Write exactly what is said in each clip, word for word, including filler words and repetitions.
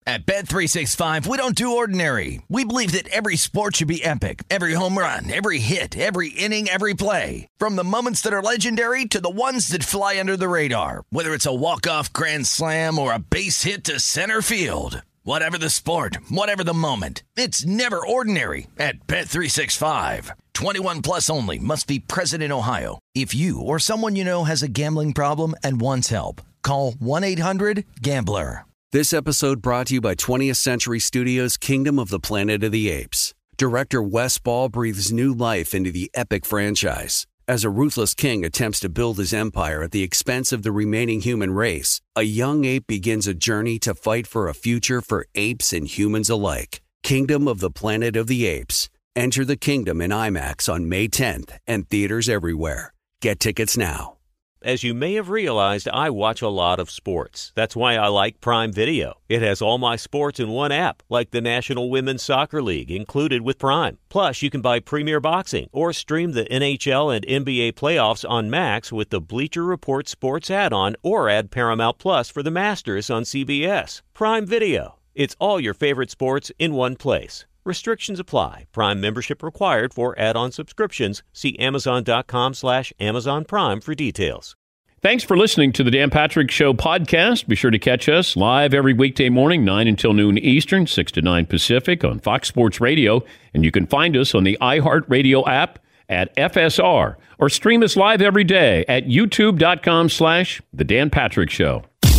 At Bet three sixty-five, we don't do ordinary. We believe that every sport should be epic. Every home run, every hit, every inning, every play. From the moments that are legendary to the ones that fly under the radar. Whether it's a walk-off grand slam or a base hit to center field. Whatever the sport, whatever the moment. It's never ordinary at Bet three sixty-five. twenty-one plus only. Must be present in Ohio. If you or someone you know has a gambling problem and wants help, call one eight hundred gambler. This episode brought to you by twentieth Century Studios' Kingdom of the Planet of the Apes. Director Wes Ball breathes new life into the epic franchise. As a ruthless king attempts to build his empire at the expense of the remaining human race, a young ape begins a journey to fight for a future for apes and humans alike. Kingdom of the Planet of the Apes. Enter the kingdom in IMAX on May tenth and theaters everywhere. Get tickets now. As you may have realized, I watch a lot of sports. That's why I like Prime Video. It has all my sports in one app, like the National Women's Soccer League, included with Prime. Plus, you can buy Premier Boxing or stream the N H L and N B A playoffs on Max with the Bleacher Report Sports add-on, or add Paramount Plus for the Masters on C B S. Prime Video. It's all your favorite sports in one place. Restrictions apply. Prime membership required for add-on subscriptions. See Amazon.com slash Amazon Prime for details. Thanks for listening to the Dan Patrick Show podcast. Be sure to catch us live every weekday morning, nine until noon Eastern, six to nine Pacific on Fox Sports Radio. And you can find us on the iHeartRadio app at F S R or stream us live every day at youtube.com slash The Dan Patrick Show.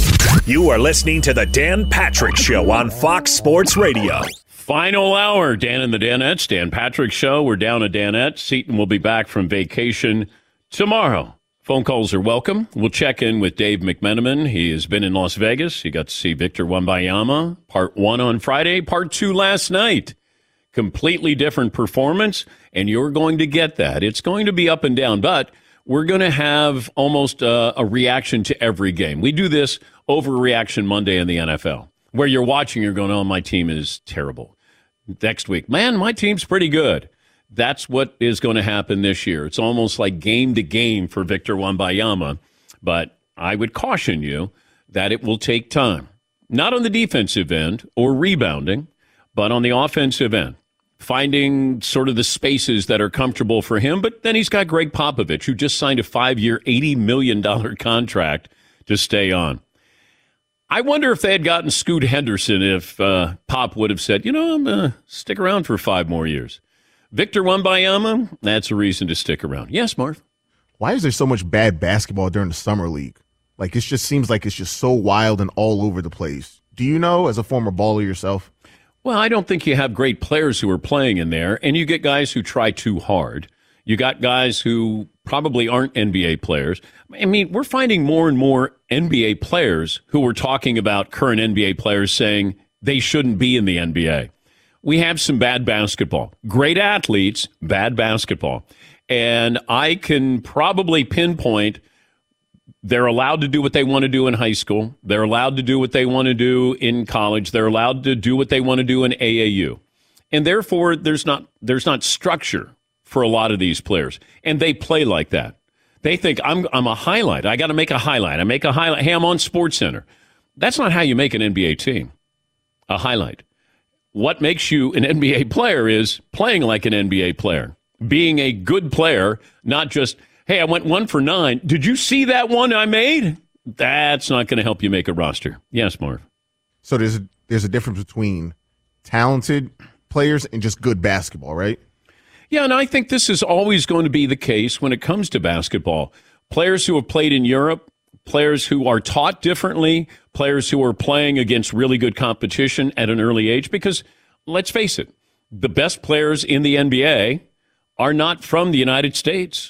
You are listening to the Dan Patrick Show on Fox Sports Radio. Final hour, Dan and the Danettes, Dan Patrick Show. We're down at Danette. Seton will be back from vacation tomorrow. Phone calls are welcome. We'll check in with Dave McMenamin. He has been in Las Vegas. He got to see Victor Wembanyama. Part one on Friday, part two last night. Completely different performance, and you're going to get that. It's going to be up and down, but we're going to have almost a, a reaction to every game. We do this overreaction Monday in the N F L, where you're watching, you're going, oh, my team is terrible. Next week, man, my team's pretty good. That's what is going to happen this year. It's almost like game to game for Victor Wembanyama. But I would caution you that it will take time. Not on the defensive end or rebounding, but on the offensive end. Finding sort of the spaces that are comfortable for him. But then he's got Greg Popovich, who just signed a five-year, eighty million dollars contract to stay on. I wonder if they had gotten Scoot Henderson, if uh, Pop would have said, you know, I'm going to stick around for five more years. Victor Wembanyama, that's a reason to stick around. Yes, Marv? Why is there so much bad basketball during the summer league? Like, it just seems like it's just so wild and all over the place. Do you know, as a former baller yourself? Well, I don't think you have great players who are playing in there, and you get guys who try too hard. You got guys who probably aren't N B A players. I mean, we're finding more and more N B A players who are talking about current N B A players saying they shouldn't be in the N B A. We have some bad basketball. Great athletes, bad basketball. And I can probably pinpoint they're allowed to do what they want to do in high school. They're allowed to do what they want to do in college. They're allowed to do what they want to do in A A U. And therefore, there's not there's not structure for a lot of these players. And they play like that. They think, I'm I'm a highlight. I got to make a highlight. I make a highlight. Hey, I'm on SportsCenter. That's not how you make an N B A team, a highlight. What makes you an N B A player is playing like an N B A player, being a good player, not just, hey, I went one for nine. Did you see that one I made? That's not going to help you make a roster. Yes, Marv. So there's a, there's a difference between talented players and just good basketball, right? Yeah, and I think this is always going to be the case when it comes to basketball. Players who have played in Europe, players who are taught differently, players who are playing against really good competition at an early age, because let's face it, the best players in the N B A are not from the United States.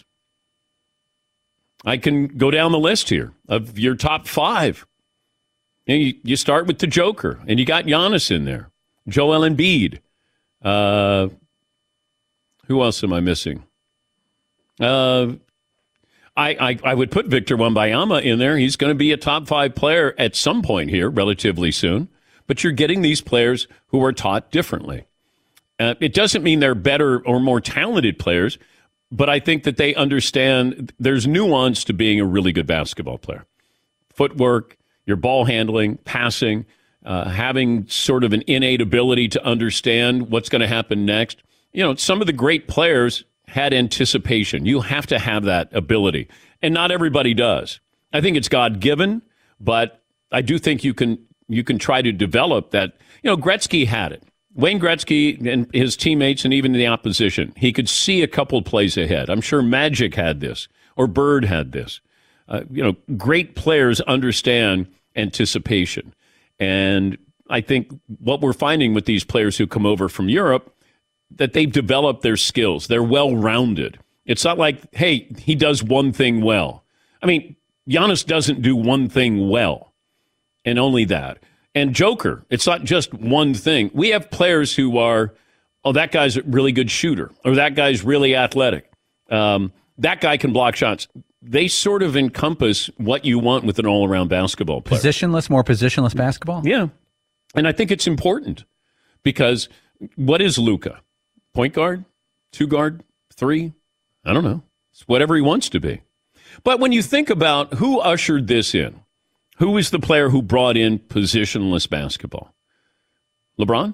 I can go down the list here of your top five. You, you start with the Joker, and you got Giannis in there, Joel Embiid. Uh, who else am I missing? Uh, I, I, I would put Victor Wembanyama in there. He's going to be a top five player at some point here, relatively soon. But you're getting these players who are taught differently. Uh, it doesn't mean they're better or more talented players, but I think that they understand there's nuance to being a really good basketball player. Footwork, your ball handling, passing, uh, having sort of an innate ability to understand what's going to happen next. You know, some of the great players had anticipation. You have to have that ability, and not everybody does. I think it's God-given, but I do think you can you can try to develop that. You know, Gretzky had it. Wayne Gretzky and his teammates and even the opposition, he could see a couple of plays ahead. I'm sure Magic had this, or Bird had this. Uh, you know, great players understand anticipation. And I think what we're finding with these players who come over from Europe, that they've developed their skills. They're well-rounded. It's not like, hey, he does one thing well. I mean, Giannis doesn't do one thing well, and only that. And Joker, it's not just one thing. We have players who are, oh, that guy's a really good shooter, or that guy's really athletic. Um, that guy can block shots. They sort of encompass what you want with an all-around basketball player. Positionless, more positionless basketball? Yeah. And I think it's important because what is Luka? Point guard? Two guard? Three? I don't know. It's whatever he wants to be. But when you think about who ushered this in, who was the player who brought in positionless basketball? LeBron?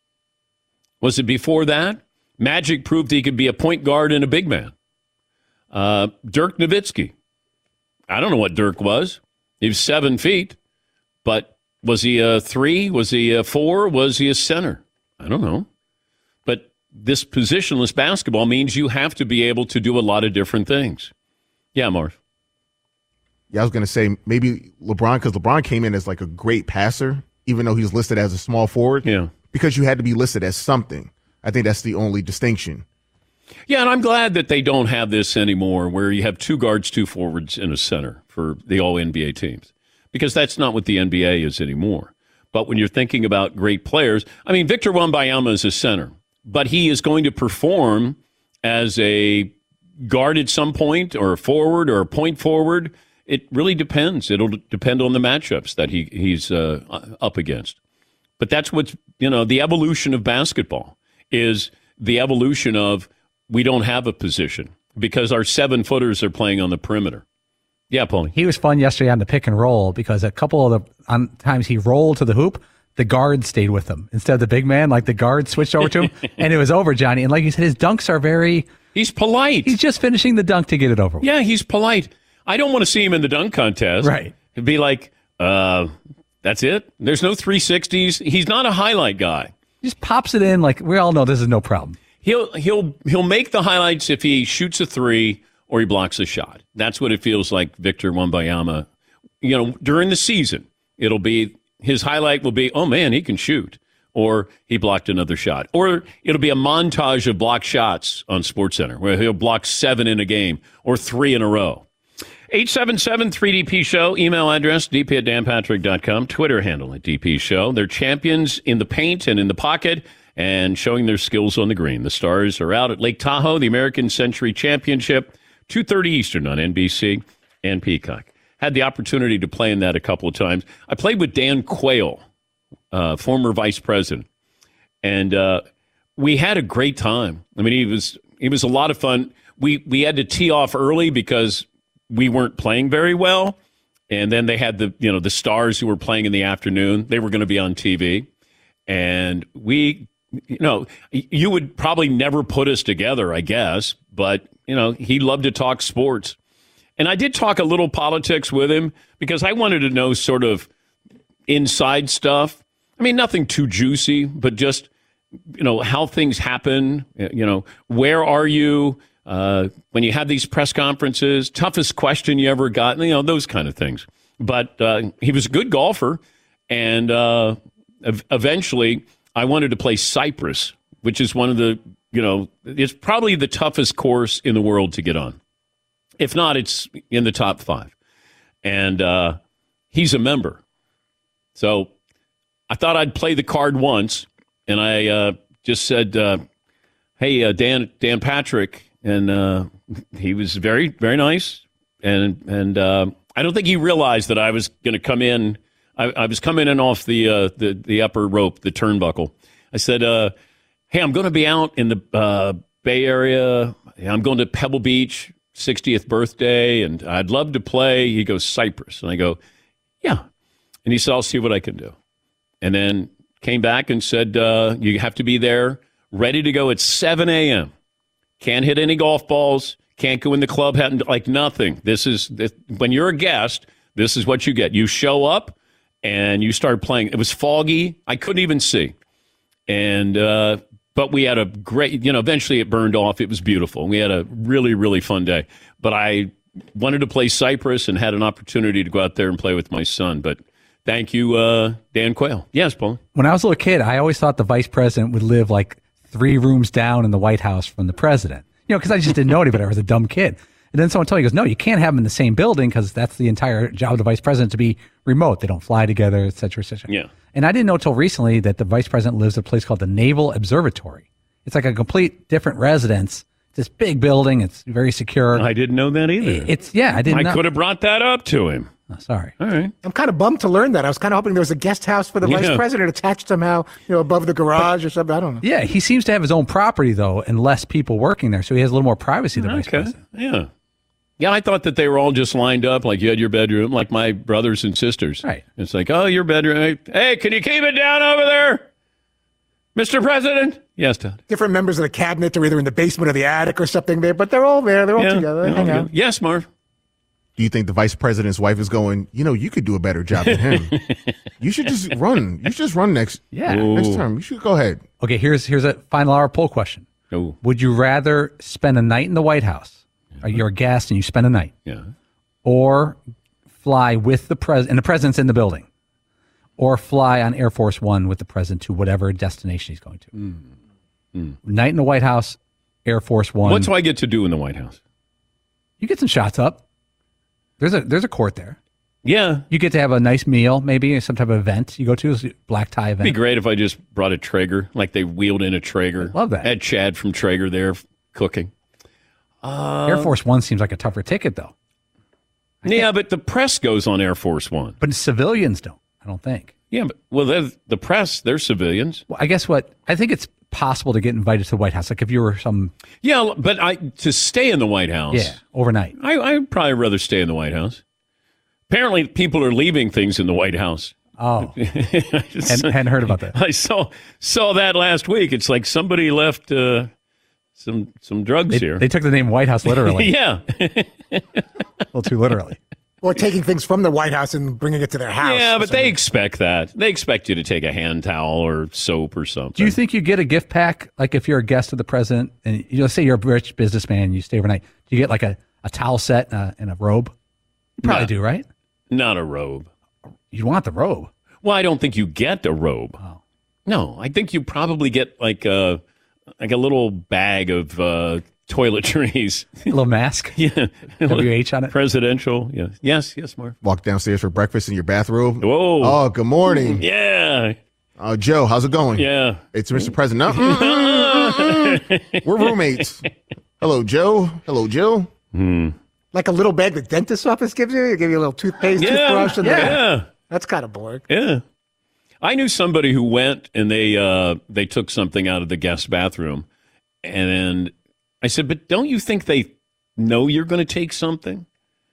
Was it before that? Magic proved he could be a point guard and a big man. Uh, Dirk Nowitzki. I don't know what Dirk was. He was seven feet. But was he a three? Was he a four? Was he a center? I don't know. But this positionless basketball means you have to be able to do a lot of different things. Yeah, Marv. Yeah, I was going to say maybe LeBron, because LeBron came in as like a great passer, even though he's listed as a small forward. Yeah. Because you had to be listed as something. I think that's the only distinction. Yeah, and I'm glad that they don't have this anymore where you have two guards, two forwards, and a center for the all N B A teams. Because that's not what the N B A is anymore. But when you're thinking about great players, I mean, Victor Wembanyama is a center, but he is going to perform as a guard at some point, or a forward, or a point forward. It really depends. It'll depend on the matchups that he, he's uh, up against. But that's what's, you know, the evolution of basketball is the evolution of we don't have a position because our seven-footers are playing on the perimeter. Yeah, Paulie. He was fun yesterday on the pick and roll because a couple of the on times he rolled to the hoop, the guard stayed with him. Instead of the big man, like the guard switched over to him, and it was over, Johnny. And like you said, his dunks are very... He's polite. He's just finishing the dunk to get it over with. Yeah, he's polite. I don't want to see him in the dunk contest. Right. It'd be like, uh, that's it? There's no three sixties. He's not a highlight guy. He just pops it in like, we all know this is no problem. He'll he'll he'll make the highlights if he shoots a three or he blocks a shot. That's what it feels like Victor Wembanyama. You know, during the season, it'll be, his highlight will be, oh man, he can shoot. Or he blocked another shot. Or it'll be a montage of blocked shots on SportsCenter where he'll block seven in a game or three in a row. eight seven seven three D P Show, email address d p at dan patrick dot com, Twitter handle at D P Show. They're champions in the paint and in the pocket and showing their skills on the green. The Stars are out at Lake Tahoe, the American Century Championship, two thirty Eastern on N B C and Peacock. Had the opportunity to play in that a couple of times. I played with Dan Quayle, uh, former vice president, and uh, we had a great time. I mean, he was he was a lot of fun. We we had to tee off early because we weren't playing very well, and then they had the you know the Stars who were playing in the afternoon. They were going to be on T V, and we you know you would probably never put us together, I guess, but you know he loved to talk sports, and I did talk a little politics with him because I wanted to know sort of inside stuff. I mean, nothing too juicy, but just you know how things happen. You know, where are you? Uh, when you have these press conferences, toughest question you ever got, you know, those kind of things. But uh, he was a good golfer, and uh, ev- eventually I wanted to play Cyprus, which is one of the, you know, it's probably the toughest course in the world to get on. If not, it's in the top five. And uh, he's a member. So I thought I'd play the card once, and I uh, just said, uh, hey, uh, Dan, Dan Patrick. And uh, he was very, very nice. And and uh, I don't think he realized that I was going to come in. I, I was coming in off the, uh, the the upper rope, the turnbuckle. I said, uh, hey, I'm going to be out in the uh, Bay Area. I'm going to Pebble Beach, sixtieth birthday, and I'd love to play. He goes, Cyprus. And I go, yeah. And he said, I'll see what I can do. and then came back and said, uh, you have to be there ready to go at seven a.m. Can't hit any golf balls. Can't go in the club. Like nothing. This is this, when you're a guest, this is what you get. You show up and you start playing. It was foggy. I couldn't even see. And uh, but we had a great, you know, eventually it burned off. It was beautiful. We had a really, really fun day. But I wanted to play Cypress and had an opportunity to go out there and play with my son. But thank you, uh, Dan Quayle. Yes, Paul. When I was a little kid, I always thought the vice president would live like three rooms down in the White House from the president. You know, because I just didn't know anybody. I was a dumb kid. And then someone told me, he goes, no, you can't have them in the same building because that's the entire job of the vice president, to be remote. They don't fly together, et cetera, et cetera. Yeah. And I didn't know until recently that the vice president lives at a place called the Naval Observatory. It's like a complete different residence. It's this big building. It's very secure. I didn't know that either. It's, yeah, I didn't I know. could have brought that up to him. Oh, sorry. All right. I'm kind of bummed to learn that. I was kind of hoping there was a guest house for the Yeah. vice president attached somehow, you know, above the garage or something. I don't know. Yeah, he seems to have his own property, though, and less people working there. So he has a little more privacy, the vice Okay. president. Yeah. Yeah, I thought that they were all just lined up, like you had your bedroom, like my brothers and sisters. Right. It's like, oh, your bedroom. Hey, can you keep it down over there, Mister President? Yes, Todd. Different members of the cabinet are either in the basement or the attic or something there, but they're all there. They're all Yeah, together. They yeah, hang yeah. out. Yes, Marv. Do you think the vice president's wife is going, you know, you could do a better job than him. You should just run. You should just run next, Yeah. next term. You should go ahead. Okay, here's here's a final hour poll question. Oh, Would you rather spend a night in the White House? Or you're a guest and you spend a night. yeah. Or fly with the president, and the president's in the building. Or fly on Air Force One with the president to whatever destination he's going to. Mm. Mm. Night in the White House, Air Force One. What do I get to do in the White House? You get some shots up. There's a there's a court there. Yeah. You get to have a nice meal, maybe some type of event you go to, a black tie event. It'd be great if I just brought a Traeger, like they wheeled in a Traeger. Love that. Had Chad from Traeger there cooking. Uh, Air Force One seems like a tougher ticket, though. Yeah, but the press goes on Air Force One. But civilians don't, I don't think. Yeah, but well, they're- the press, they're civilians. Well, I guess what I think it's possible to get invited to the White House. Like if you were some, Yeah, but I to stay in the White House. yeah, overnight. I, I'd probably rather stay in the White House. Apparently, people are leaving things in the White House. Oh, I just- hadn't, hadn't heard about that. I saw saw that last week. It's like somebody left uh, some some drugs They, here. they took the name White House literally, yeah, a little too literally. Or taking things from the White House and bringing it to their house. yeah, or but they something. expect that. They expect you to take a hand towel or soap or something. Do you think you get a gift pack, like if you're a guest of the president, and you know, say you're a rich businessman, you stay overnight, do you get like a, a towel set and a, and a robe? You probably No. do, right? Not a robe. You want the robe. Well, I don't think you get a robe. Oh. No, I think you probably get like a like a little bag of uh, toiletries. A little mask, yeah, W H on it. presidential. Yeah, yes, yes, Mark. Walk downstairs for breakfast in your bathrobe. Whoa. Oh, good morning. Yeah, Uh, Joe, how's it going? yeah. It's Mister President. No, mm, mm, mm, mm. We're roommates. Hello, Joe. Hello, Jill. Like a little bag the dentist's office gives you. They give you a little toothpaste, Yeah, toothbrush. And yeah. The, that's kind of boring. Yeah. I knew somebody who went and they uh, they took something out of the guest bathroom. And I said, but don't you think they know you're going to take something?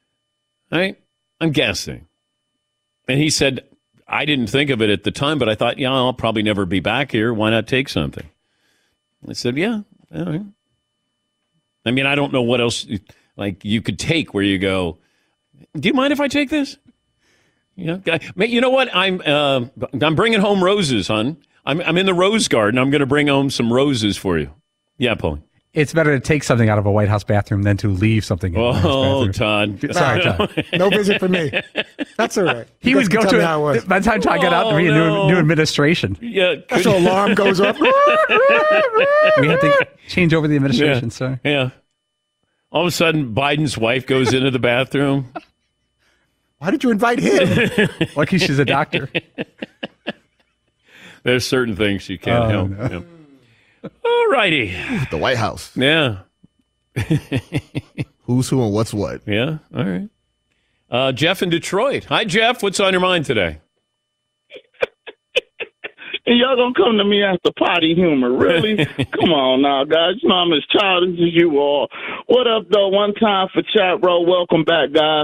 Right? I'm guessing. And he said, I didn't think of it at the time, but I thought, yeah, I'll probably never be back here. Why not take something? I said, yeah. All right. I mean, I don't know what else like you could take where you go, do you mind if I take this? You know, guy- you know what? I'm uh, I'm bringing home roses, hon. I'm I'm in the rose garden. I'm going to bring home some roses for you. Yeah, Paul. It's better to take something out of a White House bathroom than to leave something in a White House Oh, bathroom. Todd. Sorry, Todd. No visit for me. That's all right. He You would guys can go tell to me how it it. was. By the time Todd got out, Oh, to be a no. new, new administration. Yeah, could- Special alarm goes off. We had to change over the administration, yeah, sir. yeah. All of a sudden, Biden's wife goes into the bathroom. Why did you invite him? Lucky she's a doctor. There's certain things you can't Oh, help. no. Yeah. All righty. The White House. Yeah. Who's who and what's what. Yeah. All right. Uh, Jeff in Detroit. Hi, Jeff. What's on your mind today? And y'all gonna come to me after potty humor, really? Come on now, guys. You know I'm as childish as you are. What up, though? One time for chat, bro. Welcome back, guys.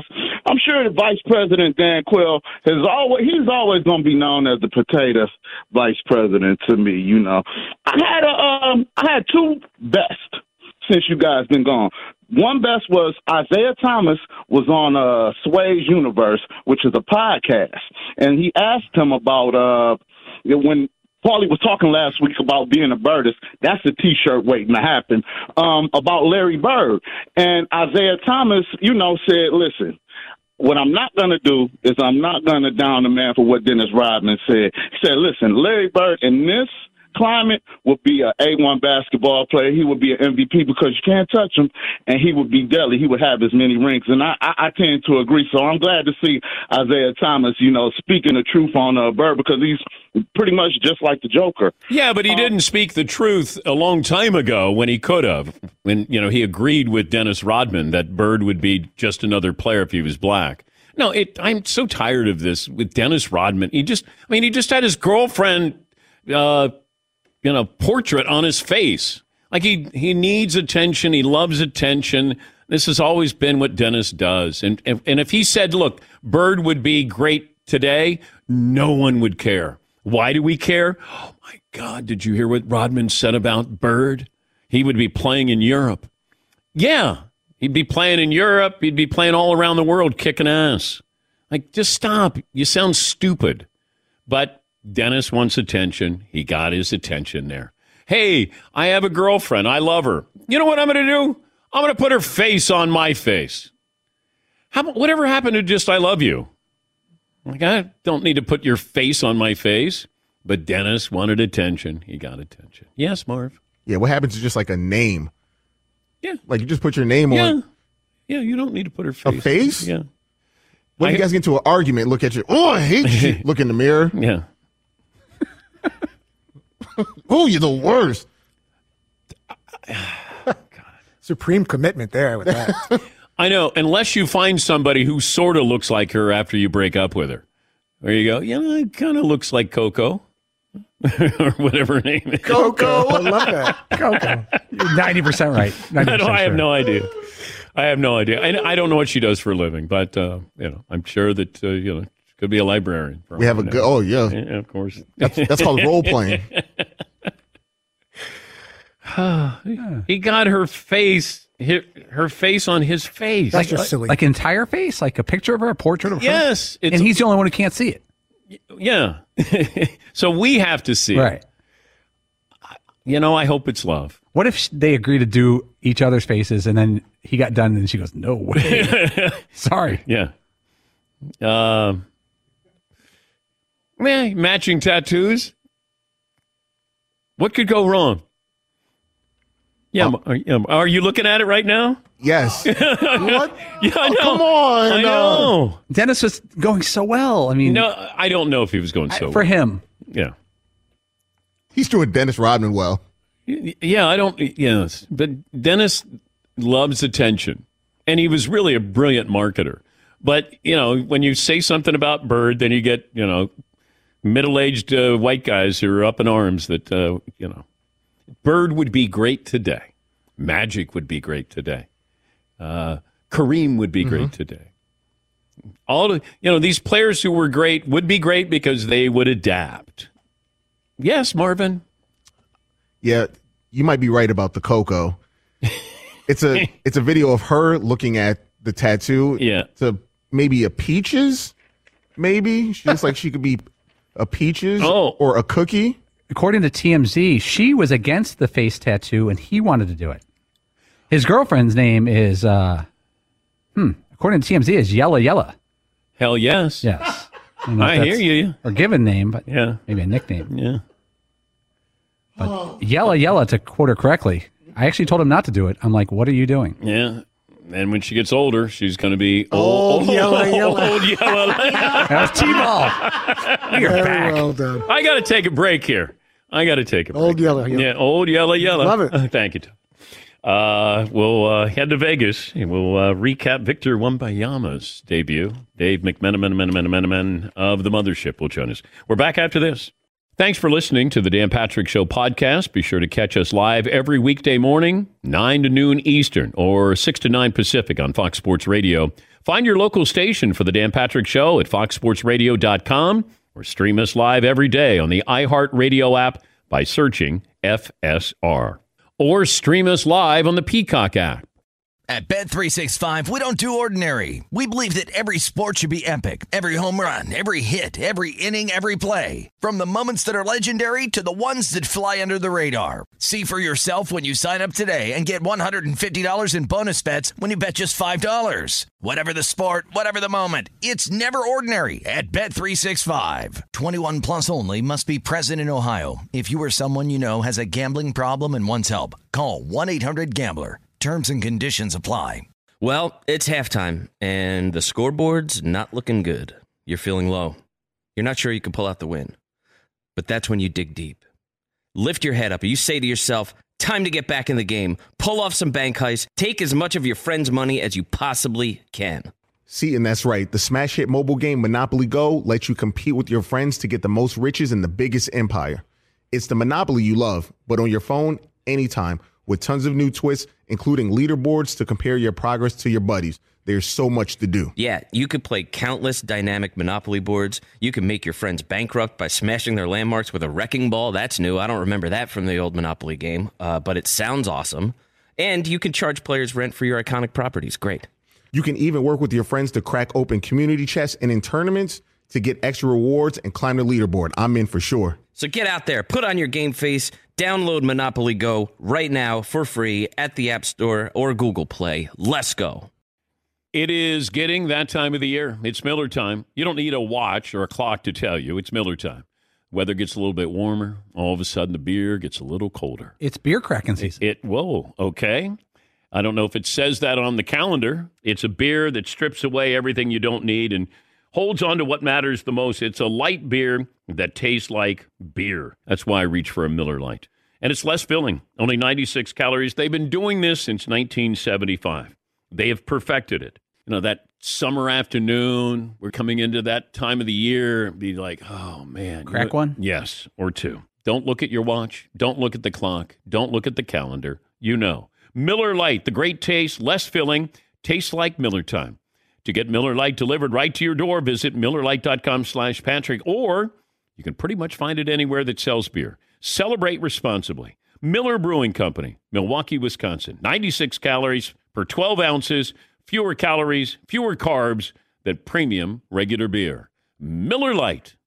I'm sure the Vice President Dan Quayle has always he's always going to be known as the potato Vice President to me. You know, I had a um, I had two best since you guys been gone. One best was Isaiah Thomas was on uh, Sway's Universe, which is a podcast, and he asked him about uh, when Paulie was talking last week about being a birdist. That's a T-shirt waiting to happen, um, about Larry Bird. And Isaiah Thomas, you know, said, listen, what I'm not going to do is I'm not going to down the man for what Dennis Rodman said. He said, listen, Larry Bird in this climate would be an A one basketball player. He would be an M V P because you can't touch him, and he would be deadly. He would have as many rings, and I, I, I tend to agree. So I'm glad to see Isaiah Thomas, you know, speaking the truth on uh, Bird, because he's pretty much just like the Joker. Yeah, but he um, didn't speak the truth a long time ago when he could have. When, you know, he agreed with Dennis Rodman that Bird would be just another player if he was black. No, it, I'm so tired of this with Dennis Rodman. He just, I mean, he just had his girlfriend, uh, you know, portrait on his face. Like he, he needs attention. He loves attention. This has always been what Dennis does. And, and, and if he said, look, Bird would be great today, no one would care. Why do we care? Oh, my God, did you hear what Rodman said about Bird? He would be playing in Europe. Yeah, he'd be playing in Europe. He'd be playing all around the world, kicking ass. Like, just stop. You sound stupid. But Dennis wants attention. He got his attention there. Hey, I have a girlfriend. I love her. You know what I'm going to do? I'm going to put her face on my face. How, whatever happened to just I love you? Like, I don't need to put your face on my face. But Dennis wanted attention. He got attention. Yes, Marv? Yeah, what happens to just like a name? Yeah. Like you just put your name yeah. on. Yeah, you don't need to put her face. A face? Yeah. When I, you guys get into an argument, look at you. Oh, I hate you. Look in the mirror. Yeah. Oh, you're the worst. Supreme commitment there with that. I know, unless you find somebody who sort of looks like her after you break up with her. There you go. Yeah, it kind of looks like Coco. Or whatever her name is. Coco. I love that. Coco. You're ninety percent right. ninety percent I, don't, I have sure. no idea. I have no idea. I, I don't know what she does for a living, but, uh, you know, I'm sure that, uh, you know, she could be a librarian. We have a good, oh, yeah. Yeah, of course. That's, that's called role playing. He got her face, her face on his face. That's just silly. Like entire face? Like a picture of her, a portrait of her? Yes. And he's the only one who can't see it. Yeah. So we have to see Right. it. You know, I hope it's love. What if they agree to do each other's faces and then he got done and she goes, no way. Sorry. Yeah. Um, man, matching tattoos. What could go wrong? Yeah, Oh. are, yeah, are you looking at it right now? Yes. What? Yeah, I Oh, know. come on. I uh, know. Dennis was going so well. I mean, No, I don't know if he was going so for well. him. Yeah. He's doing Dennis Rodman well. Y- Yeah, I don't. Yes, but Dennis loves attention, and he was really a brilliant marketer. But you know, when you say something about Bird, then you get you know middle-aged uh, white guys who are up in arms that uh, you know Bird would be great today, Magic would be great today, uh, Kareem would be great today. All the, you know, these players who were great would be great because they would adapt. Yes, Marvin. Yeah, you might be right about the Coco. It's a it's a video of her looking at the tattoo. Yeah. To maybe a peaches, maybe. She looks like she could be a peaches Oh. or a cookie. According to T M Z, she was against the face tattoo and he wanted to do it. His girlfriend's name is, uh, hmm, according to T M Z, is Yella Yella. Hell yes. Yes. I, don't know if I that's hear you. Her given name, but Yeah. maybe a nickname. Yeah. But Yella Yella, to quote her correctly, I actually told him not to do it. I'm like, what are you doing? Yeah. And when she gets older, she's going to be old, Old yellow, yellow. Old yellow. That was T-ball. You're Very back. well done. I got to take a break here. I got to take a break. Old yellow, yellow. Yeah, old yellow, yellow. Love it. Thank you, Tom. Uh, we'll uh, head to Vegas and we'll uh, recap Victor Wembanyama's debut. Dave McMenamin, McMenamin, McMenamin of the Mothership will join us. We're back after this. Thanks for listening to the Dan Patrick Show podcast. Be sure to catch us live every weekday morning, nine to noon Eastern or six to nine Pacific on Fox Sports Radio. Find your local station for the Dan Patrick Show at fox sports radio dot com or stream us live every day on the iHeartRadio app by searching F S R. Or stream us live on the Peacock app. At Bet three sixty-five, we don't do ordinary. We believe that every sport should be epic. Every home run, every hit, every inning, every play. From the moments that are legendary to the ones that fly under the radar. See for yourself when you sign up today and get one hundred fifty dollars in bonus bets when you bet just five dollars. Whatever the sport, whatever the moment, it's never ordinary at Bet three sixty-five. twenty-one plus only. Must be present in Ohio. If you or someone you know has a gambling problem and wants help, call one eight hundred gambler. Terms and conditions apply. Well, it's halftime, and the scoreboard's not looking good. You're feeling low. You're not sure you can pull out the win. But that's when you dig deep. Lift your head up, and you say to yourself, time to get back in the game. Pull off some bank heists. Take as much of your friend's money as you possibly can. See, and that's right. The smash hit mobile game Monopoly Go lets you compete with your friends to get the most riches in the biggest empire. It's the Monopoly you love, but on your phone, anytime, with tons of new twists, including leaderboards to compare your progress to your buddies. There's so much to do. Yeah, you could play countless dynamic Monopoly boards. You can make your friends bankrupt by smashing their landmarks with a wrecking ball. That's new. I don't remember that from the old Monopoly game, uh, but it sounds awesome. And you can charge players rent for your iconic properties. Great. You can even work with your friends to crack open community chests and in tournaments to get extra rewards and climb the leaderboard. I'm in for sure. So get out there, put on your game face, download Monopoly Go right now for free at the App Store or Google Play. Let's go. It is getting that time of the year. It's Miller time. You don't need a watch or a clock to tell you. It's Miller time. Weather gets a little bit warmer. All of a sudden, the beer gets a little colder. It's beer cracking season. It, it whoa, okay. I don't know if it says that on the calendar. It's a beer that strips away everything you don't need and holds on to what matters the most. It's a light beer that tastes like beer. That's why I reach for a Miller Lite. And it's less filling, only ninety-six calories. They've been doing this since nineteen seventy-five. They have perfected it. You know, that summer afternoon, we're coming into that time of the year, be like, oh, man. Crack you know, one? Yes, or two. Don't look at your watch. Don't look at the clock. Don't look at the calendar. You know. Miller Lite, the great taste, less filling, tastes like Miller time. To get Miller Lite delivered right to your door, visit Miller Lite dot com slash Patrick, or you can pretty much find it anywhere that sells beer. Celebrate responsibly. Miller Brewing Company, Milwaukee, Wisconsin. ninety-six calories per twelve ounces, fewer calories, fewer carbs than premium regular beer. Miller Lite.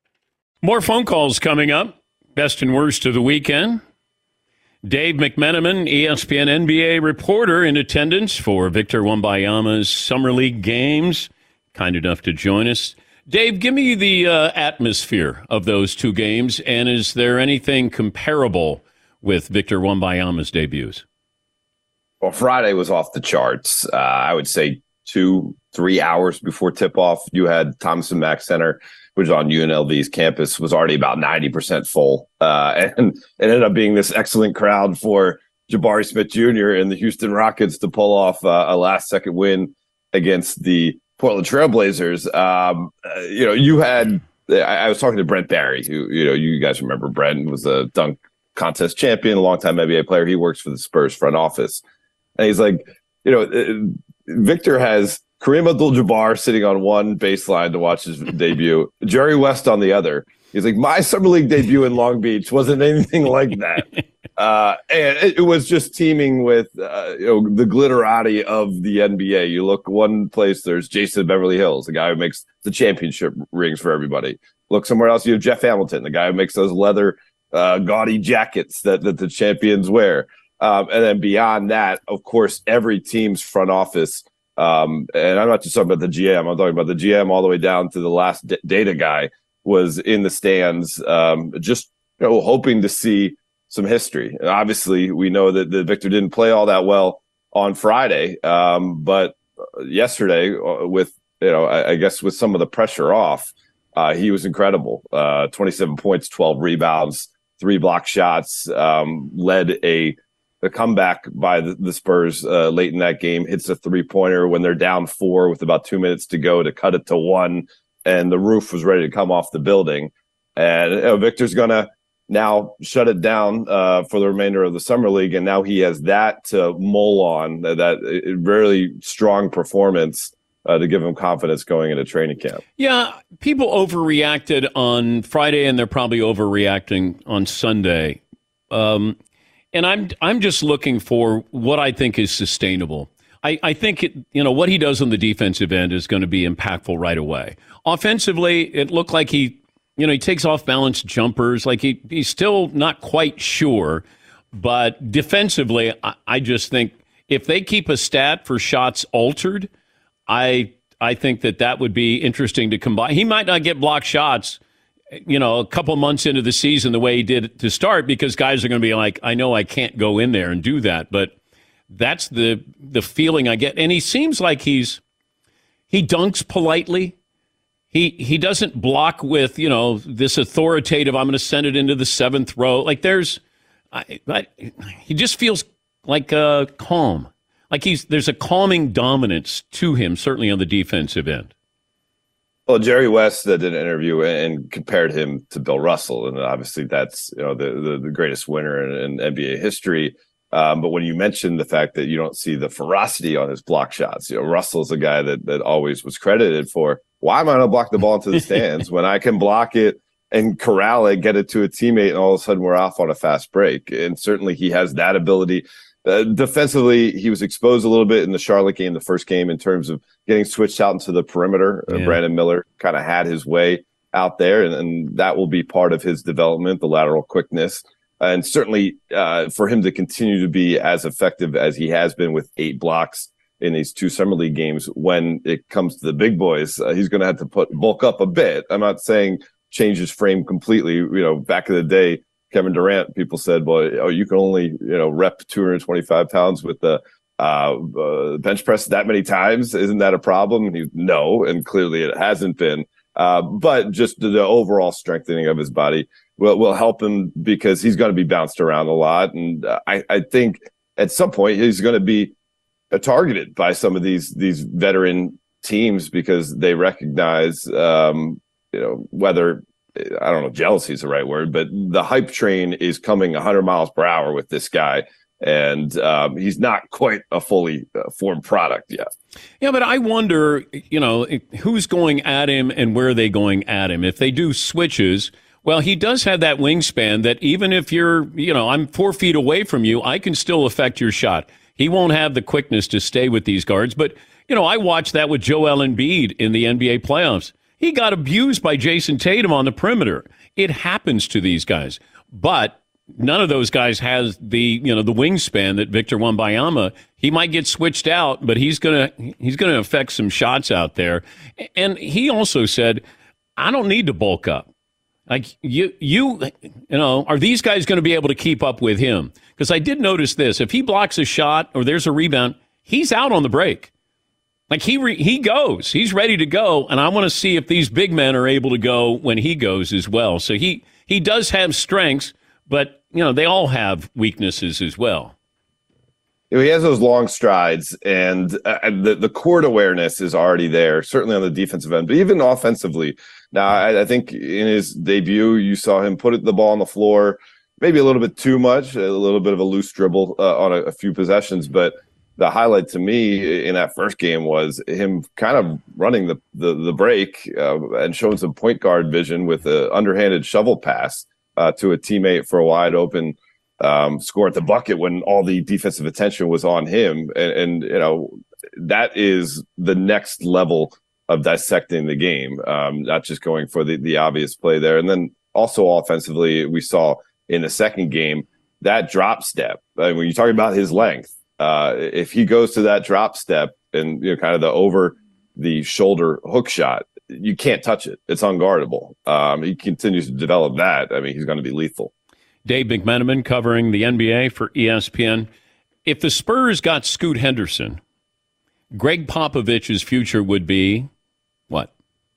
More phone calls coming up. Best and worst of the weekend. Dave McMenamin, E S P N N B A reporter, in attendance for Victor Wembanyama's Summer League games. Kind enough to join us. Dave, give me the uh, atmosphere of those two games, and is there anything comparable with Victor Wembanyama's debuts? Well, Friday was off the charts. Uh, I would say two, three hours before tip-off, you had Thomas and Mack Center, which is on U N L V's campus, was already about ninety percent full. Uh, and it ended up being this excellent crowd for Jabari Smith Junior and the Houston Rockets to pull off uh, a last-second win against the Portland Trailblazers. Um, uh, you know, you had – I was talking to Brent Barry, who, you know, you guys remember Brent was a dunk contest champion, a longtime N B A player. He works for the Spurs front office. And he's like, you know, Victor has – Kareem Abdul-Jabbar sitting on one baseline to watch his debut, Jerry West on the other. He's like, my Summer League debut in Long Beach wasn't anything like that. Uh, and it, it was just teeming with uh, you know, the glitterati of the N B A. You look one place, there's Jason Beverly Hills, the guy who makes the championship rings for everybody. Look somewhere else, you have Jeff Hamilton, the guy who makes those leather uh, gaudy jackets that, that the champions wear. Um, and then beyond that, of course, every team's front office. Um, and I'm not just talking about the G M. I'm talking about the G M all the way down to the last d- data guy was in the stands, um, just you know, hoping to see some history. And obviously, we know that the Victor didn't play all that well on Friday, um, but yesterday, with you know, I, I guess with some of the pressure off, uh, he was incredible. Uh, twenty-seven points, twelve rebounds, three block shots, um, led a. The comeback by the, the Spurs uh, late in that game, hits a three-pointer when they're down four with about two minutes to go to cut it to one, and the roof was ready to come off the building. And you know, Victor's going to now shut it down uh, for the remainder of the summer league, and now he has that to mull on, that, that really strong performance uh, to give him confidence going into training camp. Yeah, people overreacted on Friday, and they're probably overreacting on Sunday. Um, and I'm I'm just looking for what I think is sustainable. I, I think it, you know what he does on the defensive end is going to be impactful right away. Offensively, it looked like he. You know, he takes off balance jumpers. Like he, he's still not quite sure. But defensively, I, I just think if they keep a stat for shots altered, I I think that that would be interesting to combine. He might not get blocked shots, you know, a couple months into the season the way he did to start, because guys are going to be like, I know I can't go in there and do that. But that's the the feeling I get. And he seems like he's he dunks politely. He he doesn't block with, you know, this authoritative, I'm going to send it into the seventh row. Like there's, I, I, he just feels like uh, calm. Like he's there's a calming dominance to him, certainly on the defensive end. Well, Jerry West uh, did an interview and compared him to Bill Russell. And obviously that's, you know, the, the, the greatest winner in, in N B A history. Um, but when you mentioned the fact that you don't see the ferocity on his block shots, you know, Russell's a guy that, that always was credited for, why am I going to block the ball into the stands when I can block it and corral it, get it to a teammate, and all of a sudden we're off on a fast break? And certainly he has that ability. Uh, defensively, he was exposed a little bit in the Charlotte game, the first game, in terms of getting switched out into the perimeter. Yeah. Uh, Brandon Miller kind of had his way out there, and, and that will be part of his development, the lateral quickness. And certainly uh, for him to continue to be as effective as he has been with eight blocks in these two summer league games, when it comes to the big boys, uh, he's going to have to put bulk up a bit. I'm not saying change his frame completely. You know, back in the day, Kevin Durant, people said, well, oh, you can only, you know, rep two hundred twenty-five pounds with the uh, uh, bench press that many times. Isn't that a problem? And he, no, and clearly it hasn't been. Uh, but just the, the overall strengthening of his body will, will help him, because he's going to be bounced around a lot. And uh, I, I think at some point he's going to be uh, targeted by some of these these veteran teams, because they recognize, um, you know, whether, I don't know if jealousy is the right word, but the hype train is coming one hundred miles per hour with this guy. And um, he's not quite a fully uh, formed product yet. Yeah, but I wonder, you know, who's going at him and where are they going at him? If they do switches, well, he does have that wingspan that even if you're, you know, I'm four feet away from you, I can still affect your shot. He won't have the quickness to stay with these guards. But, you know, I watched that with Joel Embiid in the N B A playoffs. He got abused by Jason Tatum on the perimeter. It happens to these guys. But none of those guys has the, you know, the wingspan that Victor Wembanyama. He might get switched out, but he's gonna he's gonna affect some shots out there. And he also said, I don't need to bulk up. Like you you you know, are these guys going to be able to keep up with him? Because I did notice this: if he blocks a shot or there's a rebound, he's out on the break. Like he re- he goes, he's ready to go, and I want to see if these big men are able to go when he goes as well. So he he does have strengths, but you know they all have weaknesses as well. You know, he has those long strides, and uh, the the court awareness is already there, certainly on the defensive end, but even offensively. Now, I, I think in his debut, you saw him put the ball on the floor, maybe a little bit too much, a little bit of a loose dribble uh, on a, a few possessions, but the highlight to me in that first game was him kind of running the the, the break uh, and showing some point guard vision with an underhanded shovel pass uh, to a teammate for a wide open um, score at the bucket when all the defensive attention was on him. And, and you know, that is the next level of dissecting the game, um, not just going for the, the obvious play there. And then also offensively, we saw in the second game that drop step. I mean, when you're talking about his length, Uh, if he goes to that drop step and, you know, kind of the over the shoulder hook shot, you can't touch it. It's unguardable. Um, he continues to develop that. I mean, he's going to be lethal. Dave McMenamin covering the N B A for E S P N. If the Spurs got Scoot Henderson, Greg Popovich's future would be what?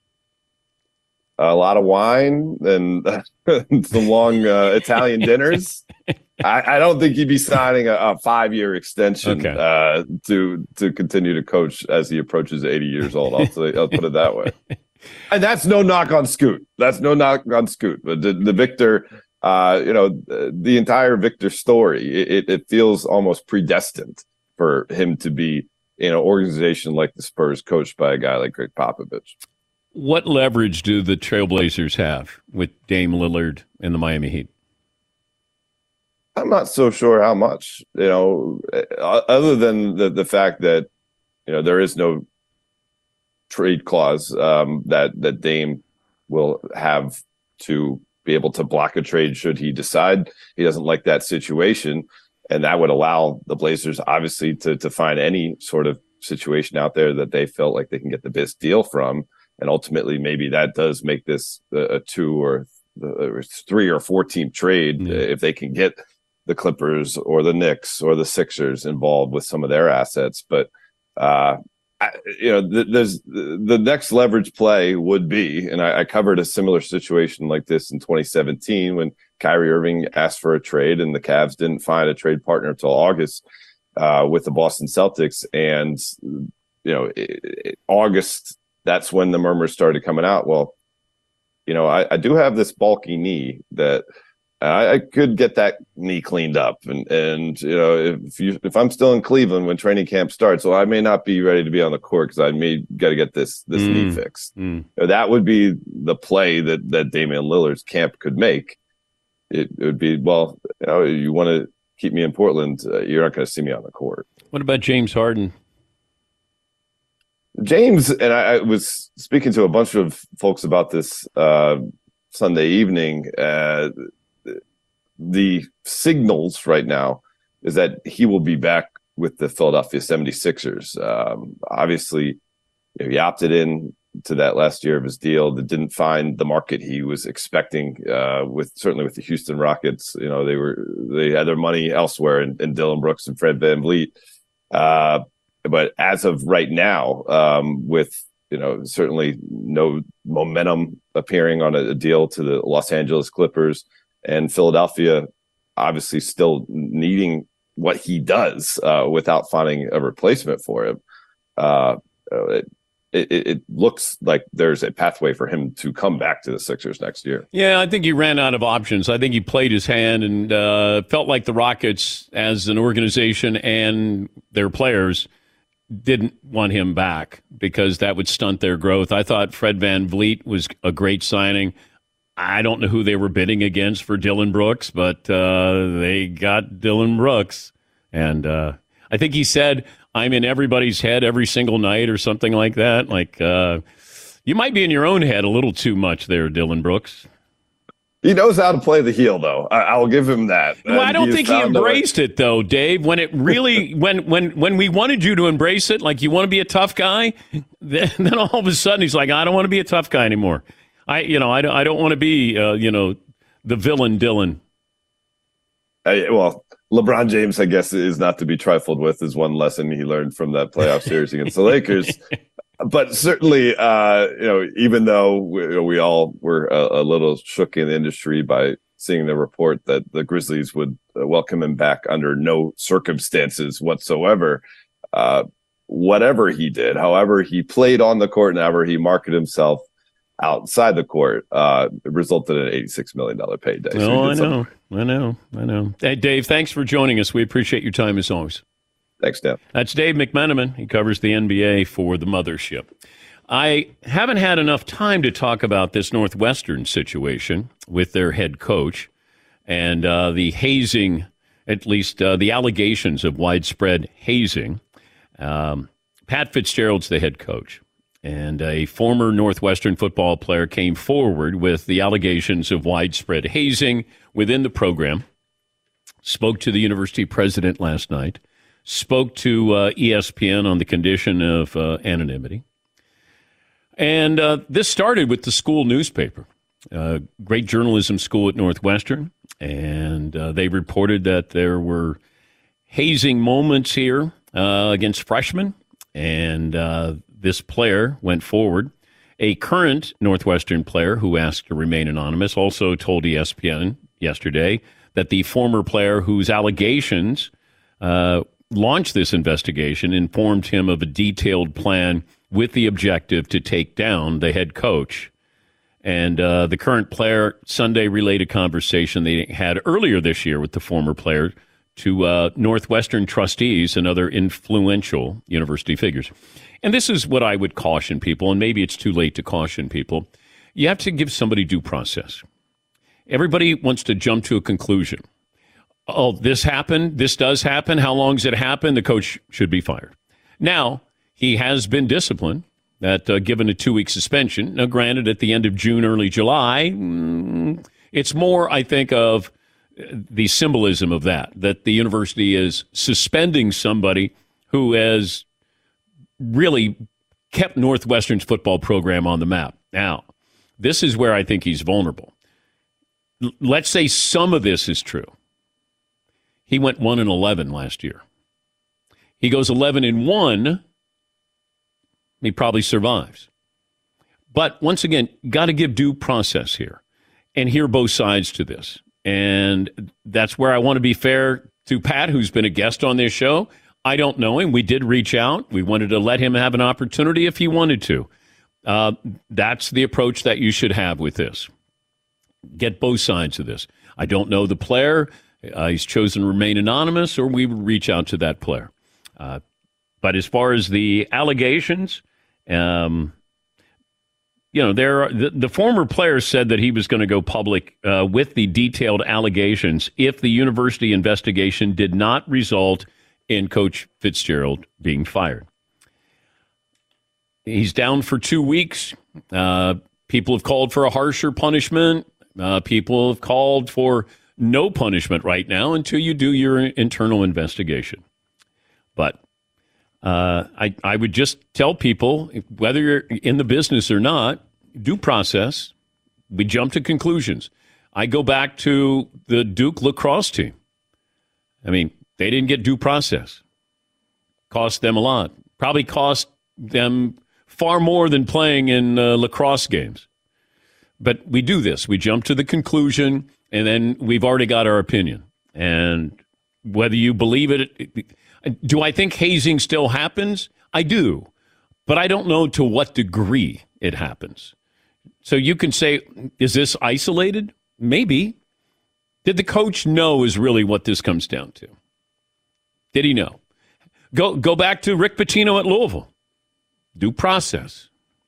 A lot of wine and some long uh, Italian dinners. I, I don't think he'd be signing a, a five-year extension okay. uh, to to continue to coach as he approaches eighty years old. I'll, say, I'll put it that way. And that's no knock on Scoot. That's no knock on Scoot. But the, the Victor, uh, you know, the, the entire Victor story, it, it feels almost predestined for him to be in an organization like the Spurs, coached by a guy like Greg Popovich. What leverage do the Trailblazers have with Dame Lillard and the Miami Heat? I'm not so sure how much, you know, other than the, the fact that, you know, there is no trade clause um, that, that Dame will have to be able to block a trade should he decide he doesn't like that situation. And that would allow the Blazers, obviously, to, to find any sort of situation out there that they felt like they can get the best deal from. And ultimately, maybe that does make this a two or, or three or four team trade mm-hmm. if they can get the Clippers or the Knicks or the Sixers involved with some of their assets. But, uh, I, you know, th- there's the next leverage play would be, and I, I covered a similar situation like this in twenty seventeen when Kyrie Irving asked for a trade and the Cavs didn't find a trade partner until August uh, with the Boston Celtics. And, you know, it, it, August, that's when the murmurs started coming out. Well, you know, I, I do have this bulky knee that I, I could get that knee cleaned up. And, and you know, if you if I'm still in Cleveland when training camp starts, so I may not be ready to be on the court because I may got to get this this mm. knee fixed. Mm. You know, that would be the play that, that Damian Lillard's camp could make. It, it would be, well, you know, you want to keep me in Portland, uh, you're not going to see me on the court. What about James Harden? James, and I, I was speaking to a bunch of folks about this uh, Sunday evening. Uh, the signals right now is that he will be back with the Philadelphia seventy-sixers. Um, obviously, you know, he opted in to that last year of his deal that didn't find the market he was expecting uh, with certainly with the Houston Rockets. You know, they were they had their money elsewhere in, in Dillon Brooks and Fred VanVleet. Uh, but as of right now, um, with, you know, certainly no momentum appearing on a, a deal to the Los Angeles Clippers and Philadelphia, obviously still needing what he does uh, without finding a replacement for him. Uh, it, It, it looks like there's a pathway for him to come back to the Sixers next year. Yeah, I think he ran out of options. I think he played his hand and uh, felt like the Rockets, as an organization and their players, didn't want him back because that would stunt their growth. I thought Fred VanVleet was a great signing. I don't know who they were bidding against for Dillon Brooks, but uh, they got Dillon Brooks. And uh, I think he said, I'm in everybody's head every single night or something like that. Like, uh, you might be in your own head a little too much there, Dillon Brooks. He knows how to play the heel, though. I- I'll give him that. Well, and I don't he think he embraced it, though, Dave. When it really, when when when we wanted you to embrace it, like you want to be a tough guy, then, then all of a sudden he's like, I don't want to be a tough guy anymore. I, you know, I don't, I don't want to be, uh, you know, the villain Dillon. I, well. LeBron James, I guess, is not to be trifled with, is one lesson he learned from that playoff series against the Lakers. But certainly, uh, you know, even though we, you know, we all were a, a little shook in the industry by seeing the report that the Grizzlies would welcome him back under no circumstances whatsoever, uh, whatever he did, however he played on the court and however he marketed himself outside the court, uh, it resulted in an eighty-six million dollars payday. So oh, I know. I know. I know. Hey, Dave, thanks for joining us. We appreciate your time as always. Thanks, Dave. That's Dave McMenamin. He covers the N B A for the Mothership. I haven't had enough time to talk about this Northwestern situation with their head coach and uh, the hazing, at least uh, the allegations of widespread hazing. Um, Pat Fitzgerald's the head coach. And a former Northwestern football player came forward with the allegations of widespread hazing within the program, spoke to the university president last night, spoke to uh, E S P N on the condition of uh, anonymity. And uh, this started with the school newspaper, uh, great journalism school at Northwestern. And uh, they reported that there were hazing moments here uh, against freshmen. And uh, this player went forward. A current Northwestern player who asked to remain anonymous also told E S P N yesterday that the former player whose allegations uh, launched this investigation informed him of a detailed plan with the objective to take down the head coach. And uh, the current player, Sunday relayed a conversation they had earlier this year with the former player to uh, Northwestern trustees and other influential university figures. And this is what I would caution people, and maybe it's too late to caution people. You have to give somebody due process. Everybody wants to jump to a conclusion. Oh, this happened. This does happen. How long does it happen? The coach should be fired. Now, he has been disciplined, that uh, given a two-week suspension. Now, granted, at the end of June, early July, mm, it's more, I think, of the symbolism of that, that the university is suspending somebody who has really kept Northwestern's football program on the map. Now, this is where I think he's vulnerable. L- let's say some of this is true. He went one and eleven last year. He goes eleven and one. He probably survives. But once again, got to give due process here and hear both sides to this. And that's where I want to be fair to Pat, who's been a guest on this show. I don't know him. We did reach out. We wanted to let him have an opportunity if he wanted to. Uh, that's the approach that you should have with this. Get both sides of this. I don't know the player. Uh, he's chosen to remain anonymous, or we would reach out to that player. Uh, but as far as the allegations, um, you know, there are, the, the former player said that he was going to go public uh, with the detailed allegations if the university investigation did not result in Coach Fitzgerald being fired. He's down for two weeks. Uh, people have called for a harsher punishment. Uh, people have called for no punishment right now until you do your internal investigation. But uh, I, I would just tell people, whether you're in the business or not, due process. We jump to conclusions. I go back to the Duke lacrosse team. I mean, they didn't get due process. Cost them a lot. Probably cost them far more than playing in uh, lacrosse games. But we do this. We jump to the conclusion, and then we've already got our opinion. And whether you believe it, it, do I think hazing still happens? I do. But I don't know to what degree it happens. So you can say, is this isolated? Maybe. Did the coach know is really what this comes down to? Did he know? Go go back to Rick Pitino at Louisville. Due process.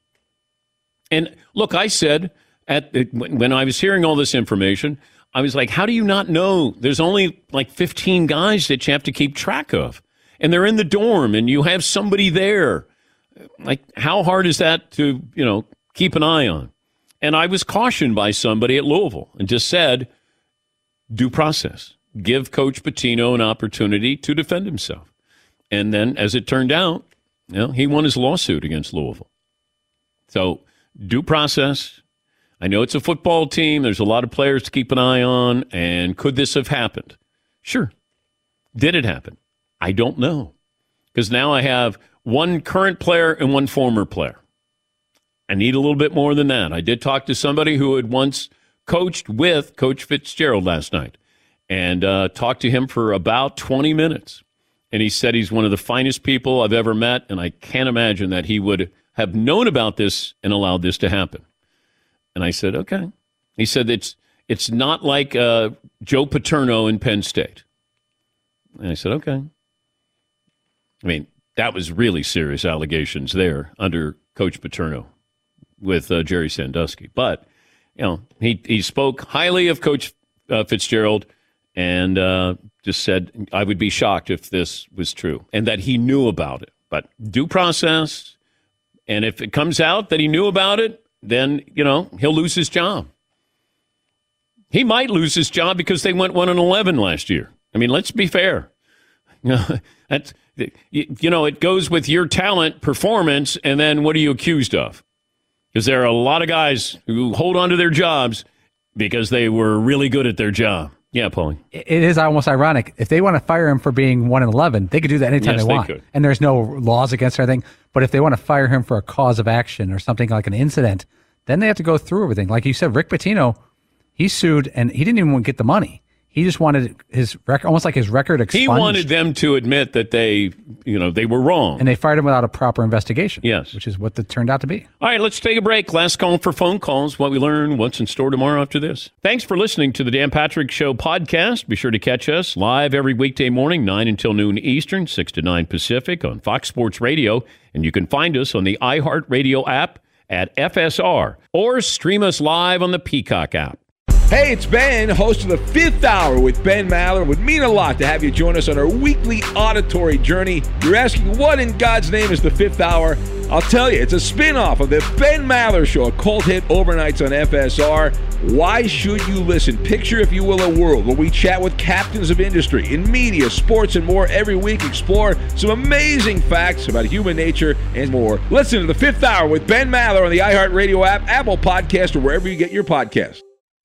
And look, I said at when I was hearing all this information, I was like, how do you not know? There's only like fifteen guys that you have to keep track of. And they're in the dorm and you have somebody there. Like, how hard is that to, you know, keep an eye on? And I was cautioned by somebody at Louisville and just said, due process. Give Coach Pitino an opportunity to defend himself. And then, as it turned out, you know, he won his lawsuit against Louisville. So, due process. I know it's a football team. There's a lot of players to keep an eye on. And could this have happened? Sure. Did it happen? I don't know. Because now I have one current player and one former player. I need a little bit more than that. I did talk to somebody who had once coached with Coach Fitzgerald last night and uh, talked to him for about twenty minutes. And he said he's one of the finest people I've ever met, and I can't imagine that he would have known about this and allowed this to happen. And I said, okay. He said it's it's not like uh, Joe Paterno in Penn State. And I said, okay. I mean, that was really serious allegations there under Coach Paterno with uh, Jerry Sandusky. But, you know, he, he spoke highly of Coach uh, Fitzgerald and uh, just said, I would be shocked if this was true, and that he knew about it. But due process, and if it comes out that he knew about it, then, you know, he'll lose his job. He might lose his job because they went one and eleven last year. I mean, let's be fair. That's, you know, it goes with your talent, performance, and then what are you accused of? Because there are a lot of guys who hold on to their jobs because they were really good at their job. Yeah, Paulie. It is almost ironic. If they want to fire him for being one and eleven, they could do that anytime yes, they want. They could. And there's no laws against anything. But if they want to fire him for a cause of action or something like an incident, then they have to go through everything. Like you said, Rick Pitino, he sued and he didn't even get the money. He just wanted his record, almost like his record expunged. He wanted them to admit that they, you know, they were wrong. And they fired him without a proper investigation. Yes. Which is what it turned out to be. All right, let's take a break. Last call for phone calls. What we learn, what's in store tomorrow after this. Thanks for listening to the Dan Patrick Show podcast. Be sure to catch us live every weekday morning, nine until noon Eastern, six to nine Pacific on Fox Sports Radio. And you can find us on the iHeartRadio app at F S R or stream us live on the Peacock app. Hey, it's Ben, host of the Fifth Hour with Ben Maller. It would mean a lot to have you join us on our weekly auditory journey. You're asking, what in God's name is the Fifth Hour? I'll tell you, it's a spin-off of the Ben Maller Show, a cult hit overnights on F S R. Why should you listen? Picture, if you will, a world where we chat with captains of industry in media, sports, and more every week. Explore some amazing facts about human nature and more. Listen to the Fifth Hour with Ben Maller on the iHeartRadio app, Apple Podcast, or wherever you get your podcasts.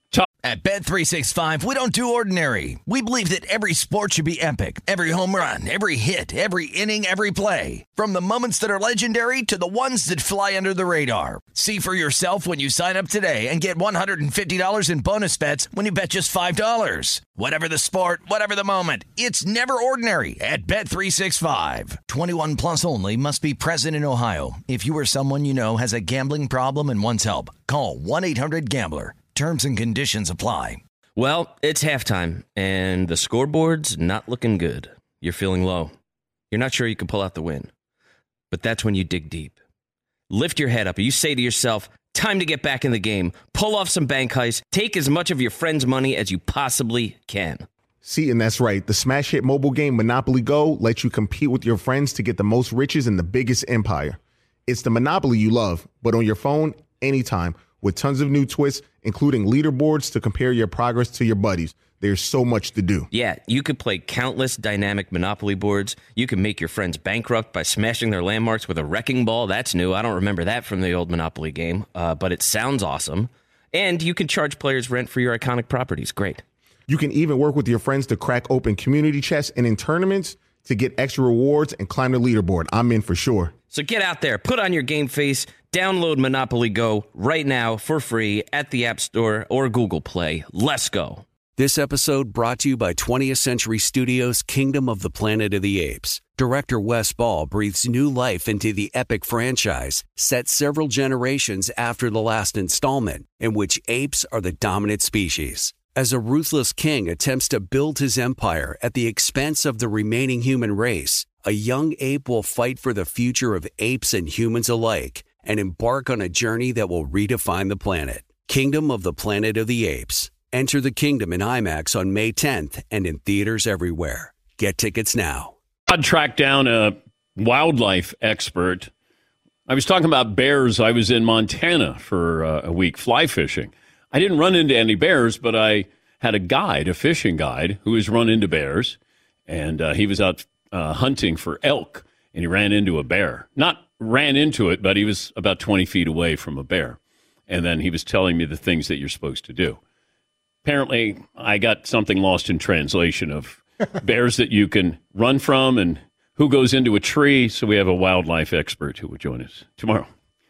At Bet three sixty-five, we don't do ordinary. We believe that every sport should be epic. Every home run, every hit, every inning, every play. From the moments that are legendary to the ones that fly under the radar. See for yourself when you sign up today and get one hundred fifty dollars in bonus bets when you bet just five dollars. Whatever the sport, whatever the moment, it's never ordinary at Bet three sixty-five. twenty-one plus only. Must be present in Ohio. If you or someone you know has a gambling problem and wants help, call one eight hundred gambler. Terms and conditions apply. Well, it's halftime, and the scoreboard's not looking good. You're feeling low. You're not sure you can pull out the win. But that's when you dig deep. Lift your head up. You say to yourself, time to get back in the game. Pull off some bank heists. Take as much of your friend's money as you possibly can. See, and that's right. The smash hit mobile game Monopoly Go lets you compete with your friends to get the most riches in the biggest empire. It's the Monopoly you love, but on your phone, anytime, with tons of new twists, including leaderboards to compare your progress to your buddies. There's so much to do. Yeah, you could play countless dynamic Monopoly boards. You can make your friends bankrupt by smashing their landmarks with a wrecking ball. That's new. I don't remember that from the old Monopoly game, uh, but it sounds awesome. And you can charge players rent for your iconic properties. Great. You can even work with your friends to crack open community chests and in tournaments to get extra rewards and climb the leaderboard. I'm in for sure. So get out there, put on your game face, download Monopoly Go right now for free at the App Store or Google Play. Let's go. This episode brought to you by twentieth Century Studios' Kingdom of the Planet of the Apes. Director Wes Ball breathes new life into the epic franchise, set several generations after the last installment, in which apes are the dominant species. As a ruthless king attempts to build his empire at the expense of the remaining human race, a young ape will fight for the future of apes and humans alike and embark on a journey that will redefine the planet. Kingdom of the Planet of the Apes. Enter the kingdom in IMAX on May tenth and in theaters everywhere. Get tickets now. I tracked down a wildlife expert. I was talking about bears. I was in Montana for uh, a week fly fishing. I didn't run into any bears, but I had a guide, a fishing guide, who has run into bears, and uh, he was out uh, hunting for elk, and he ran into a bear. Not ran into it, but he was about twenty feet away from a bear. And then he was telling me the things that you're supposed to do. Apparently, I got something lost in translation of bears that you can run from and who goes into a tree. So we have a wildlife expert who will join us tomorrow.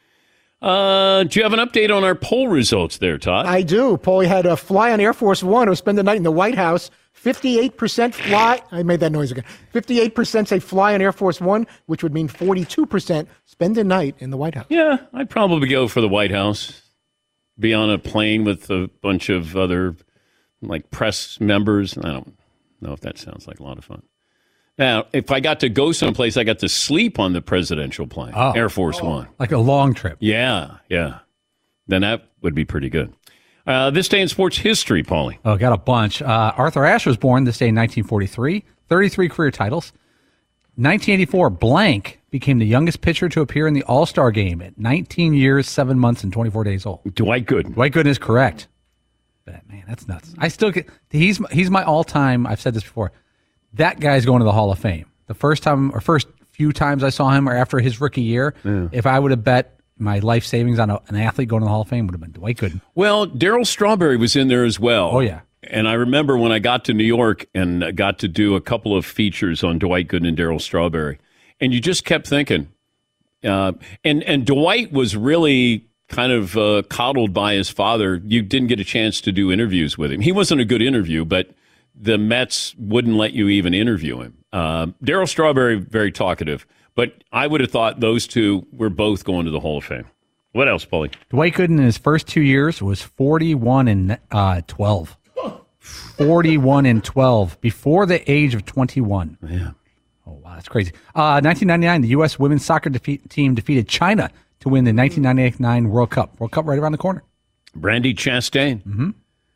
Uh, do you have an update on our poll results there, Todd? I do. Paulie had a fly on Air Force One who spent the night in the White House. fifty-eight percent fly. I made that noise again. fifty-eight percent say fly on Air Force One, which would mean forty-two percent spend the night in the White House. Yeah, I'd probably go for the White House. Be on a plane with a bunch of other, like, press members. I don't know if that sounds like a lot of fun. Now, if I got to go someplace, I got to sleep on the presidential plane, oh. Air Force oh. One. Like a long trip. Yeah, yeah. Then that would be pretty good. Uh, this day in sports history, Paulie. Oh, got a bunch. Uh, Arthur Ashe was born this day in nineteen forty-three, thirty-three career titles. nineteen eighty-four, Blank became the youngest pitcher to appear in the All-Star game at nineteen years, seven months, and twenty-four days old. Dwight Gooden. Dwight Gooden is correct. But, man, that's nuts. I still get, he's he's my all-time, I've said this before, that guy's going to the Hall of Fame. The first time, or first few times I saw him, or after his rookie year, yeah. if I would have bet my life savings on a, an athlete going to the Hall of Fame, would have been Dwight Gooden. Well, Darryl Strawberry was in there as well. Oh, yeah. And I remember when I got to New York and got to do a couple of features on Dwight Gooden and Darryl Strawberry, and you just kept thinking, uh, and, and Dwight was really kind of uh, coddled by his father. You didn't get a chance to do interviews with him. He wasn't a good interview, but the Mets wouldn't let you even interview him. Uh, Darryl Strawberry, very talkative, but I would have thought those two were both going to the Hall of Fame. What else, Paulie? Dwight Gooden in his first two years was forty-one and uh, twelve. forty-one and twelve before the age of twenty-one. Yeah. Oh, wow, that's crazy. Uh, nineteen ninety-nine, the U S women's soccer defeat team defeated China to win the nineteen ninety-nine World Cup. World Cup right around the corner. Brandy Chastain. Mm-hmm.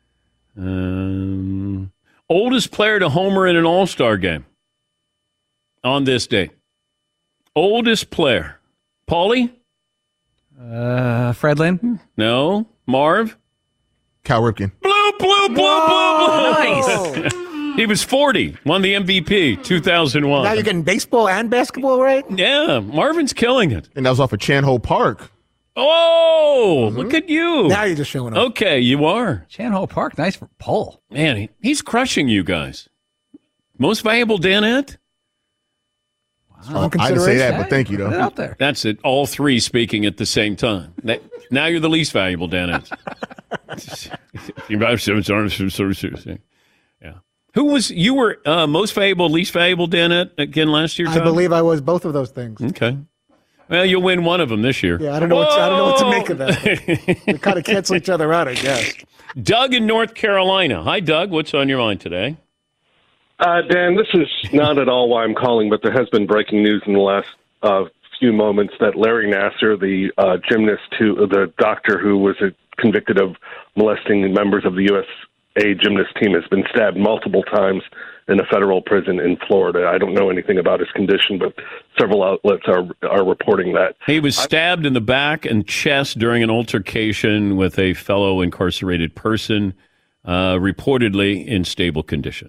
Um, oldest player to homer in an All-Star game on this day. Oldest player. Paulie? Uh, Fred Lynn? No. Marv? Cal Ripken. Blue, blue, blue, Whoa, blue, blue. Nice. He was forty, won the M V P, two thousand one. Now you're getting baseball and basketball, right? Yeah, Marvin's killing it. And that was off of Chan Ho Park. Oh, mm-hmm. Look at you. Now you're just showing up. Okay, you are. Chan Ho Park, nice for Paul. Man, he, he's crushing you guys. Most valuable Danette? Wow. I didn't say that, but thank you, though. Put it out there. That's it. All three speaking at the same time. Now you're the least valuable Danette. Yeah. Who was, you were uh, most valuable, least valuable Danette again last year, Tom? I believe I was both of those things. Okay. Well, you'll win one of them this year. Yeah, I don't know, what to, I don't know what to make of that. They kind of cancel each other out, I guess. Doug in North Carolina. Hi, Doug. What's on your mind today? Uh, Dan, this is not at all why I'm calling, but there has been breaking news in the last uh, few moments that Larry Nassar, the uh, gymnast, who, the doctor who was uh, convicted of molesting members of the U S A gymnast team, has been stabbed multiple times in a federal prison in Florida. I don't know anything about his condition, but several outlets are are reporting that. He was stabbed in the back and chest during an altercation with a fellow incarcerated person, uh, reportedly in stable condition.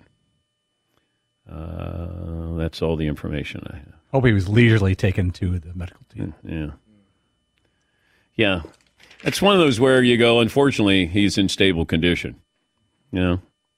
Uh, that's all the information I have. Hope he was leisurely taken to the medical team. Yeah. Yeah. It's one of those where you go, unfortunately, he's in stable condition. You know?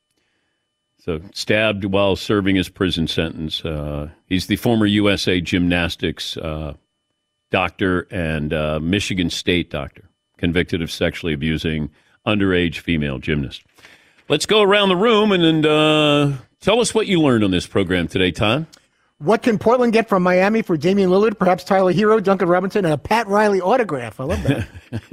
So, stabbed while serving his prison sentence. Uh, he's the former U S A gymnastics uh, doctor and uh, Michigan State doctor, convicted of sexually abusing underage female gymnast. Let's go around the room and, and uh, tell us what you learned on this program today, Tom. What can Portland get from Miami for Damian Lillard, perhaps Tyler Hero, Duncan Robinson, and a Pat Riley autograph? I love that.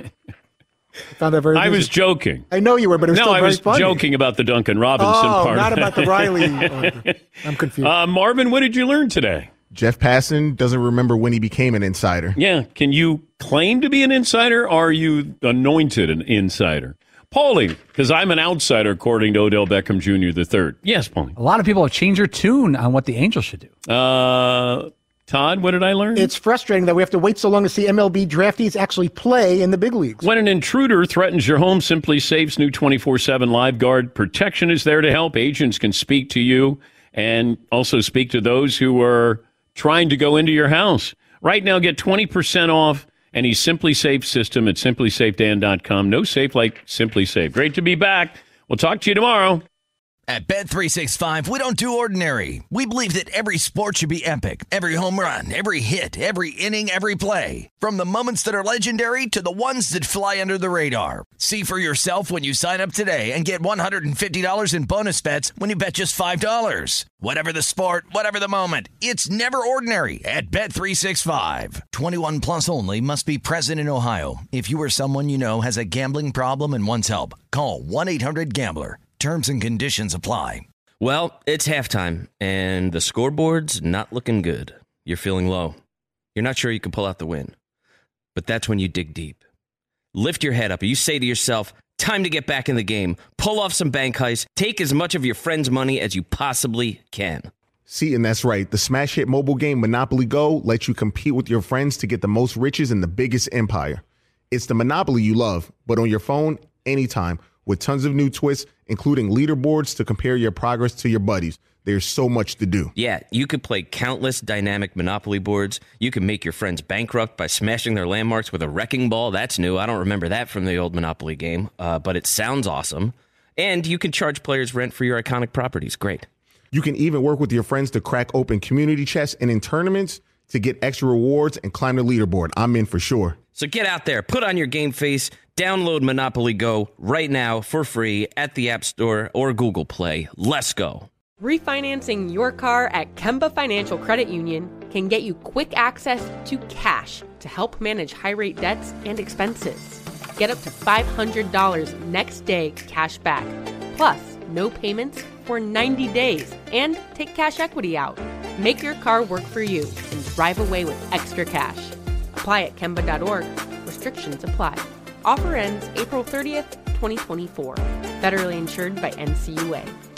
I found that very I amusing. was joking. I know you were, but it was no, still I very was funny. joking about the Duncan Robinson oh, part. not about the Riley autograph. I'm confused. Uh, Marvin, what did you learn today? Jeff Passan doesn't remember when he became an insider. Yeah. Can you claim to be an insider, or are you anointed an insider? Paulie, because I'm an outsider, according to Odell Beckham Junior the third. Yes, Paulie. A lot of people have changed their tune on what the Angels should do. Uh, Todd, what did I learn? It's frustrating that we have to wait so long to see M L B draftees actually play in the big leagues. When an intruder threatens your home, Simply Safe's new twenty-four seven Live Guard protection is there to help. Agents can speak to you and also speak to those who are trying to go into your house. Right now, get twenty percent off any Simply Safe system at simply safe dan dot com. No safe like Simply Safe. Great to be back. We'll talk to you tomorrow. At Bet three sixty-five, we don't do ordinary. We believe that every sport should be epic. Every home run, every hit, every inning, every play. From the moments that are legendary to the ones that fly under the radar. See for yourself when you sign up today and get one hundred fifty dollars in bonus bets when you bet just five dollars. Whatever the sport, whatever the moment, it's never ordinary at Bet three sixty-five. twenty-one plus only. Must be present in Ohio. If you or someone you know has a gambling problem and wants help, call one eight hundred gambler. Terms and conditions apply. Well, it's halftime, and the scoreboard's not looking good. You're feeling low. You're not sure you can pull out the win. But that's when you dig deep. Lift your head up, and you say to yourself, time to get back in the game. Pull off some bank heists. Take as much of your friend's money as you possibly can. See, and that's right. The smash hit mobile game Monopoly Go lets you compete with your friends to get the most riches in the biggest empire. It's the Monopoly you love, but on your phone, anytime, with tons of new twists, including leaderboards to compare your progress to your buddies. There's so much to do. Yeah, you could play countless dynamic Monopoly boards. You can make your friends bankrupt by smashing their landmarks with a wrecking ball. That's new. I don't remember that from the old Monopoly game, uh, but it sounds awesome. And you can charge players rent for your iconic properties. Great. You can even work with your friends to crack open community chests, and in tournaments, to get extra rewards and climb the leaderboard. I'm in for sure. So get out there, put on your game face, download Monopoly Go right now for free at the App Store or Google Play. Let's go. Refinancing your car at Kemba Financial Credit Union can get you quick access to cash to help manage high-rate debts and expenses. Get up to five hundred dollars next day cash back, plus no payments for ninety days, and take cash equity out. Make your car work for you and drive away with extra cash. Apply at Kemba dot org. Restrictions apply. Offer ends April thirtieth, twenty twenty-four. Federally insured by N C U A.